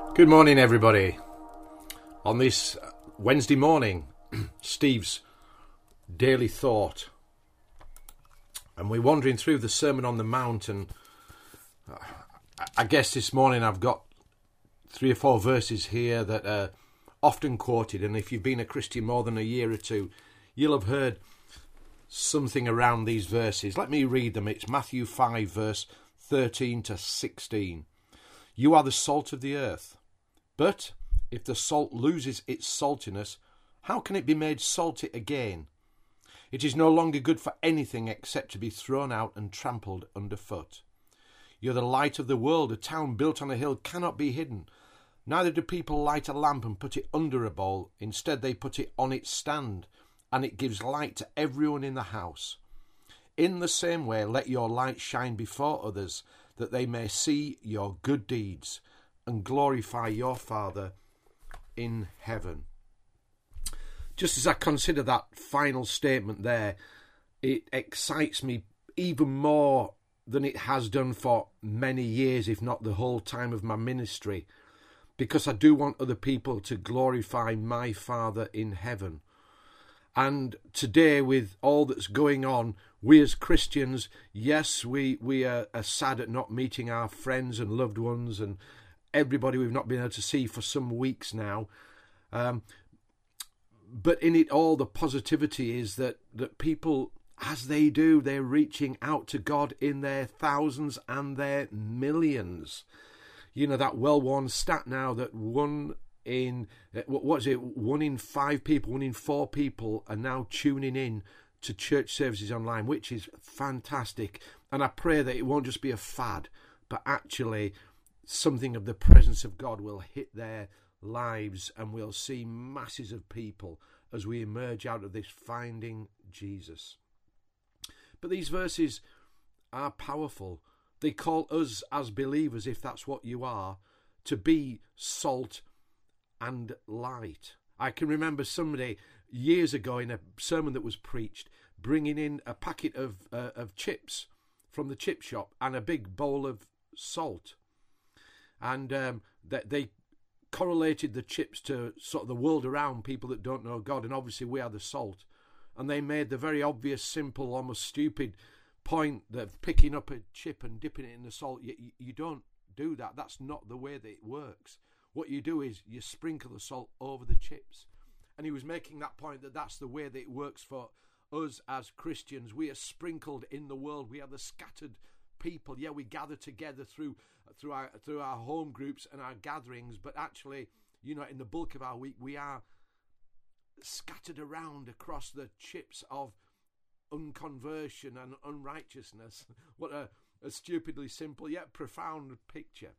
Good morning, everybody. On this Wednesday morning, Steve's daily thought. And we're wandering through the Sermon on the Mount, and I guess this morning I've got 3 or 4 verses here that are often quoted, and if you've been a Christian more than a year or two, you'll have heard something around these verses. Let me read them. It's Matthew 5, verse 13 to 16. You are the salt of the earth. But if the salt loses its saltiness, how can it be made salty again? It is no longer good for anything except to be thrown out and trampled underfoot. You're the light of the world. A town built on a hill cannot be hidden. Neither do people light a lamp and put it under a bowl. Instead, they put it on its stand, and it gives light to everyone in the house. In the same way, let your light shine before others, that they may see your good deeds and glorify your Father in heaven. Just as I consider that final statement there, it excites me even more than it has done for many years, if not the whole time of my ministry, because I do want other people to glorify my Father in heaven. And today, with all that's going on, we as Christians, yes, we are sad at not meeting our friends and loved ones and everybody we've not been able to see for some weeks now. But in it all, the positivity is that people, as they do, they're reaching out to God in their thousands and their millions. You know, that well-worn stat now that 1 in 5 people, 1 in 4 people are now tuning in to church services online, which is fantastic. And I pray that it won't just be a fad, but actually something of the presence of God will hit their lives, and we'll see masses of people as we emerge out of this finding Jesus. But these verses are powerful. They call us as believers, if that's what you are, to be salt and light. I can remember somebody years ago in a sermon that was preached bringing in a packet of chips from the chip shop and a big bowl of salt. And they correlated the chips to sort of the world around, people that don't know God, and obviously we are the salt. And they made the very obvious, simple, almost stupid point that picking up a chip and dipping it in the salt, you don't do that. That's not the way that it works. What you do is you sprinkle the salt over the chips. And he was making that point that that's the way that it works for us as Christians. We are sprinkled in the world. We are the scattered people. Yeah, we gather together through our home groups and our gatherings, but actually, you know, in the bulk of our week, we are scattered around across the chips of unconversion and unrighteousness. What a stupidly simple yet profound picture.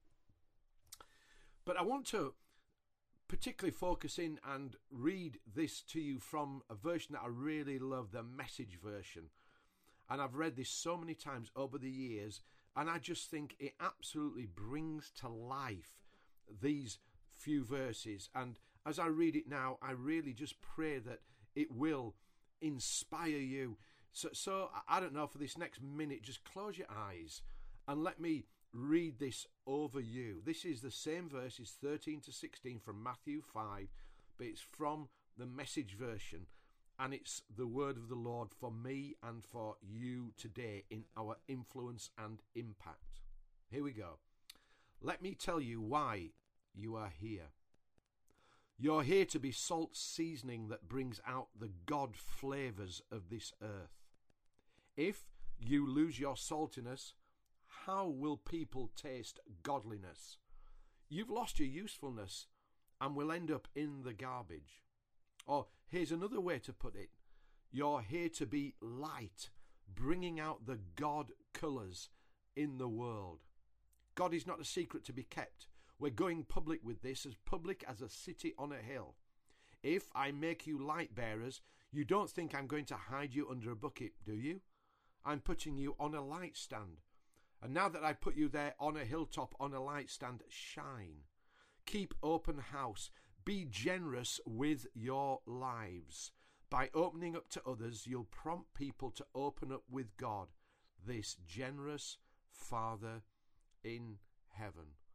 But I want to particularly focus in and read this to you from a version that I really love, the Message version. And I've read this so many times over the years, and I just think it absolutely brings to life these few verses. And as I read it now, I really just pray that it will inspire you. So I don't know, for this next minute, just close your eyes and let me read this over you. This is the same verses 13 to 16 from Matthew 5, but it's from the Message version, and it's the word of the Lord for me and for you today in our influence and impact. Here we go. Let me tell you why you are here. You're here to be salt seasoning that brings out the God flavours of this earth. If you lose your saltiness, how will people taste godliness? You've lost your usefulness and will end up in the garbage. Or here's another way to put it. You're here to be light, bringing out the God colours in the world. God is not a secret to be kept. We're going public with this, as public as a city on a hill. If I make you light bearers, you don't think I'm going to hide you under a bucket, do you? I'm putting you on a light stand. And now that I put you there on a hilltop, on a light stand, shine. Keep open house. Be generous with your lives. By opening up to others, you'll prompt people to open up with God, this generous Father in heaven.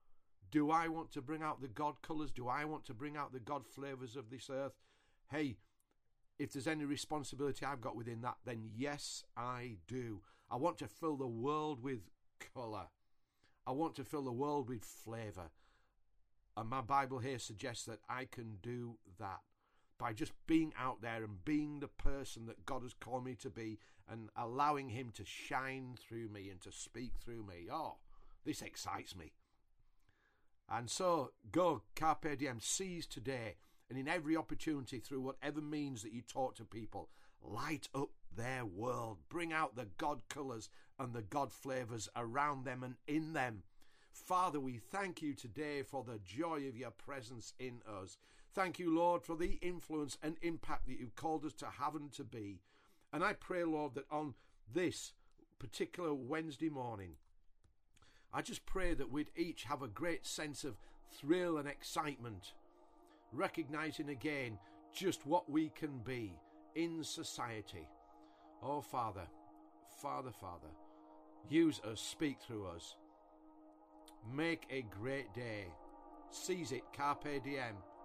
Do I want to bring out the God colours? Do I want to bring out the God flavours of this earth? Hey, if there's any responsibility I've got within that, then yes, I do. I want to fill the world with colour. I want to fill the world with flavour. And my Bible here suggests that I can do that by just being out there and being the person that God has called me to be and allowing him to shine through me and to speak through me. Oh, this excites me. And so go, carpe diem, seize today, and in every opportunity, through whatever means that you talk to people, light up their world. Bring out the God colours and the God flavours around them and in them. Father, we thank you today for the joy of your presence in us. Thank you, Lord, for the influence and impact that you've called us to have and to be. And I pray, Lord, that on this particular Wednesday morning, I just pray that we'd each have a great sense of thrill and excitement, recognising again just what we can be in society. Oh, Father, use us, speak through us. Make a great day. Seize it, carpe diem.